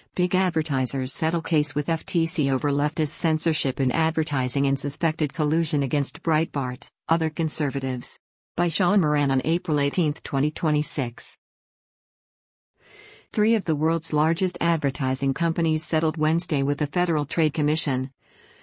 Big advertisers settle case with FTC over leftist censorship in advertising and suspected collusion against Breitbart, other conservatives. By Sean Moran on April 18, 2026. Three of the world's largest advertising companies settled Wednesday with the Federal Trade Commission,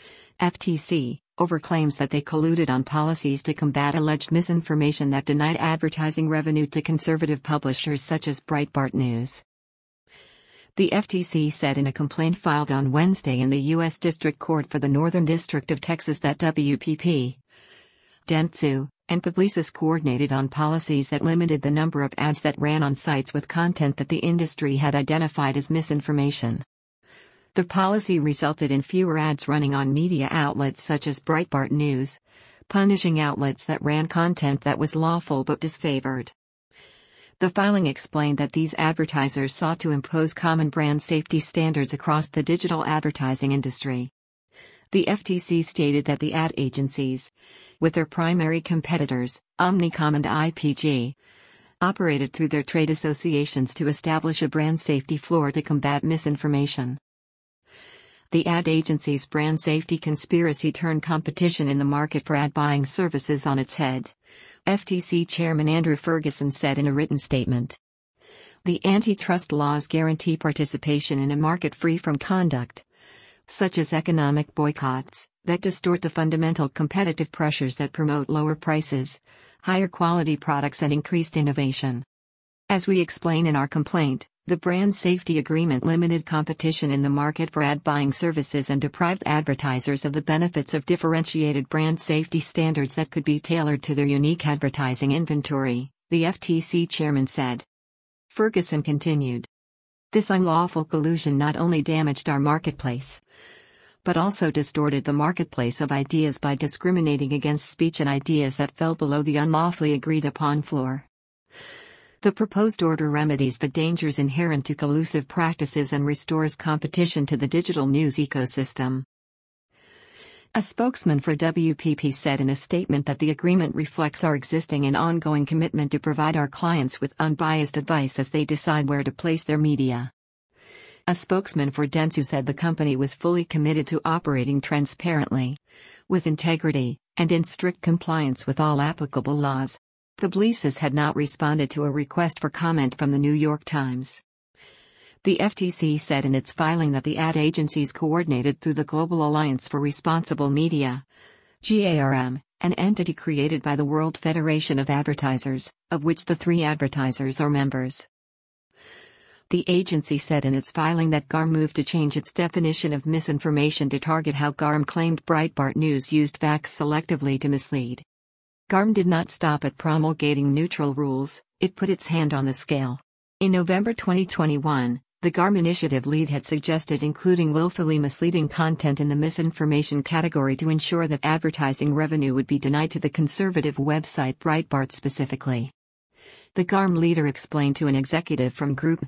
FTC, over claims that they colluded on policies to combat alleged misinformation that denied advertising revenue to conservative publishers such as Breitbart News. The FTC said in a complaint filed on Wednesday in the U.S. District Court for the Northern District of Texas that WPP, Dentsu, and Publicis coordinated on policies that limited the number of ads that ran on sites with content that the industry had identified as misinformation. The policy resulted in fewer ads running on media outlets such as Breitbart News, punishing outlets that ran content that was lawful but disfavored. The filing explained that these advertisers sought to impose common brand safety standards across the digital advertising industry. The FTC stated that the ad agencies, with their primary competitors, Omnicom and IPG, operated through their trade associations to establish a brand safety floor to combat misinformation. The ad agency's brand safety conspiracy turned competition in the market for ad buying services on its head, FTC Chairman Andrew Ferguson said in a written statement. The antitrust laws guarantee participation in a market free from conduct, such as economic boycotts, that distort the fundamental competitive pressures that promote lower prices, higher quality products and increased innovation. As we explain in our complaint, the brand safety agreement limited competition in the market for ad buying services and deprived advertisers of the benefits of differentiated brand safety standards that could be tailored to their unique advertising inventory, the FTC chairman said. Ferguson continued. This unlawful collusion not only damaged our marketplace, but also distorted the marketplace of ideas by discriminating against speech and ideas that fell below the unlawfully agreed upon floor. The proposed order remedies the dangers inherent to collusive practices and restores competition to the digital news ecosystem. A spokesman for WPP said in a statement that the agreement reflects our existing and ongoing commitment to provide our clients with unbiased advice as they decide where to place their media. A spokesman for Dentsu said the company was fully committed to operating transparently, with integrity, and in strict compliance with all applicable laws. Publicis had not responded to a request for comment from the New York Times. The FTC said in its filing that the ad agencies coordinated through the Global Alliance for Responsible Media, GARM, an entity created by the World Federation of Advertisers, of which the three advertisers are members. The agency said in its filing that GARM moved to change its definition of misinformation to target how GARM claimed Breitbart News used facts selectively to mislead. GARM did not stop at promulgating neutral rules, it put its hand on the scale. In November 2021, the GARM initiative lead had suggested including willfully misleading content in the misinformation category to ensure that advertising revenue would be denied to the conservative website Breitbart specifically. The GARM leader explained to an executive from Group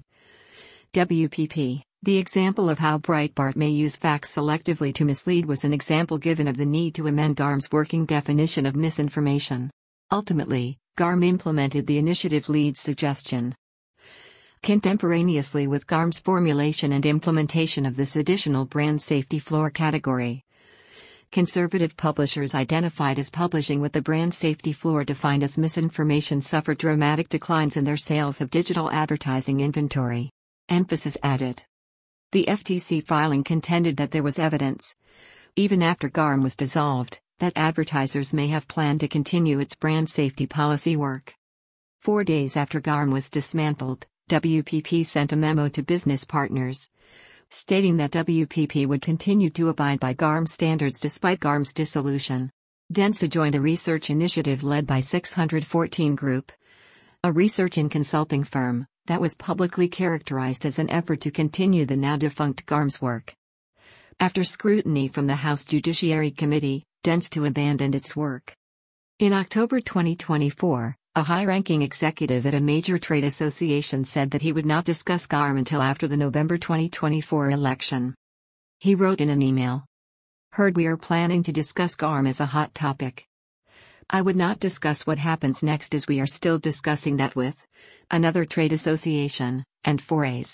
WPP, the example of how Breitbart may use facts selectively to mislead was an example given of the need to amend GARM's working definition of misinformation. Ultimately, GARM implemented the initiative lead's suggestion. Contemporaneously with GARM's formulation and implementation of this additional brand safety floor category, conservative publishers identified as publishing with the brand safety floor defined as misinformation suffered dramatic declines in their sales of digital advertising inventory. Emphasis added. The FTC filing contended that there was evidence, even after GARM was dissolved, that advertisers may have planned to continue its brand safety policy work. 4 days after GARM was dismantled, WPP sent a memo to business partners, stating that WPP would continue to abide by GARM standards despite GARM's dissolution. Dentsu joined a research initiative led by 614 Group, a research and consulting firm, that was publicly characterized as an effort to continue the now-defunct GARM's work. After scrutiny from the House Judiciary Committee, Dentsu abandoned its work. In October 2024, a high-ranking executive at a major trade association said that he would not discuss GARM until after the November 2024 election. He wrote in an email, "Heard we are planning to discuss GARM as a hot topic. I would not discuss what happens next as we are still discussing that with another trade association, and forays.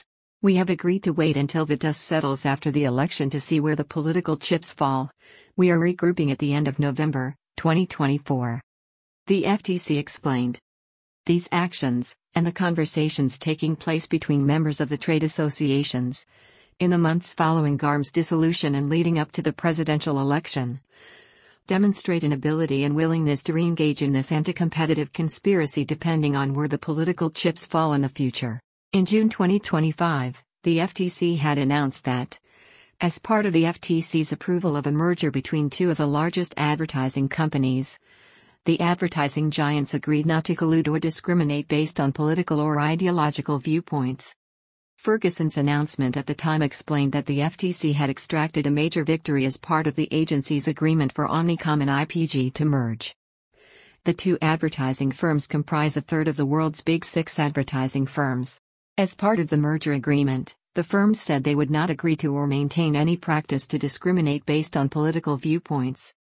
We have agreed to wait until the dust settles after the election to see where the political chips fall. We are regrouping at the end of November, 2024. The FTC explained. These actions, and the conversations taking place between members of the trade associations, in the months following GARM's dissolution and leading up to the presidential election, demonstrate an ability and willingness to re-engage in this anti-competitive conspiracy depending on where the political chips fall in the future. In June 2025, the FTC had announced that, as part of the FTC's approval of a merger between two of the largest advertising companies, the advertising giants agreed not to collude or discriminate based on political or ideological viewpoints. Ferguson's announcement at the time explained that the FTC had extracted a major victory as part of the agency's agreement for Omnicom and IPG to merge. The two advertising firms comprise a third of the world's big six advertising firms. As part of the merger agreement, the firms said they would not agree to or maintain any practice to discriminate based on political viewpoints.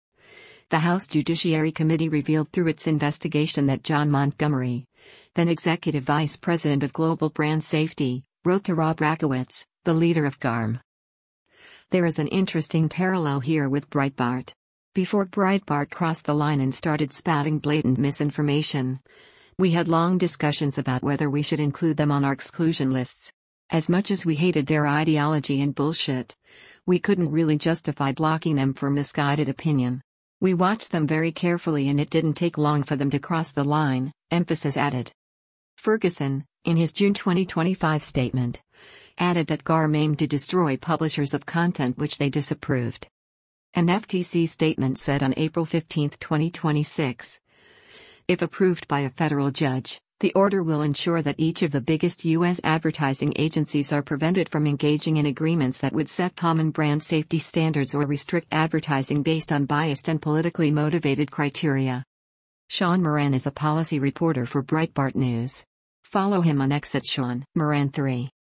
The House Judiciary Committee revealed through its investigation that John Montgomery, then Executive Vice President of Global Brand Safety, wrote to Rob Rakowitz, the leader of GARM. There is an interesting parallel here with Breitbart. Before Breitbart crossed the line and started spouting blatant misinformation, we had long discussions about whether we should include them on our exclusion lists. As much as we hated their ideology and bullshit, we couldn't really justify blocking them for misguided opinion. We watched them very carefully and it didn't take long for them to cross the line, emphasis added. Ferguson, in his June 2025 statement, added that GARM aimed to destroy publishers of content which they disapproved. An FTC statement said on April 15, 2026, if approved by a federal judge, the order will ensure that each of the biggest U.S. advertising agencies are prevented from engaging in agreements that would set common brand safety standards or restrict advertising based on biased and politically motivated criteria. Sean Moran is a policy reporter for Breitbart News. Follow him on X at Sean Moran 3.